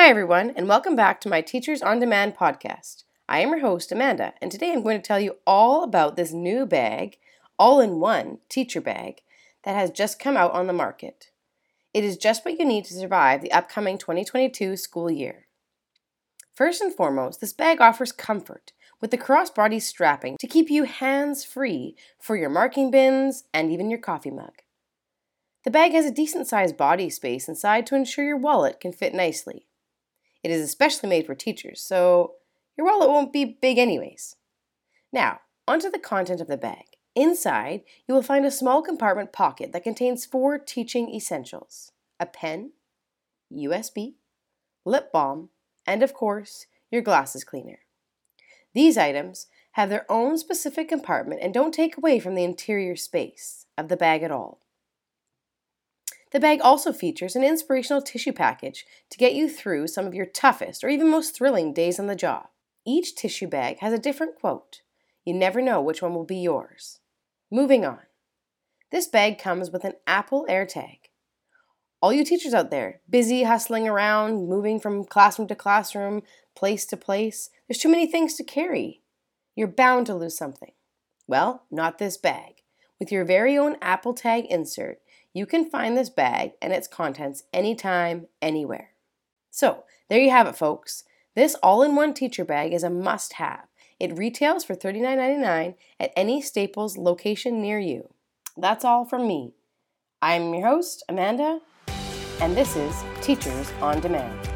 Hi everyone, and welcome back to my Teachers on Demand podcast. I am your host, Amanda, and today I'm going to tell you all about this new bag, all-in-one teacher bag, that has just come out on the market. It is just what you need to survive the upcoming 2022 school year. First and foremost, this bag offers comfort with the crossbody strapping to keep you hands-free for your marking bins and even your coffee mug. The bag has a decent-sized body space inside to ensure your wallet can fit nicely. It is especially made for teachers, so your wallet won't be big anyways. Now, onto the content of the bag. Inside, you will find a small compartment pocket that contains 4 teaching essentials: a pen, USB, lip balm, and of course, your glasses cleaner. These items have their own specific compartment and don't take away from the interior space of the bag at all. The bag also features an inspirational tissue package to get you through some of your toughest or even most thrilling days on the job. Each tissue bag has a different quote. You never know which one will be yours. Moving on. This bag comes with an Apple AirTag. All you teachers out there, busy hustling around, moving from classroom to classroom, place to place, there's too many things to carry. You're bound to lose something. Well, not this bag. With your very own Apple Tag insert, you can find this bag and its contents anytime, anywhere. So, there you have it, folks. This all-in-one teacher bag is a must-have. It retails for $39.99 at any Staples location near you. That's all from me. I'm your host, Amanda, and this is Teachers on Demand.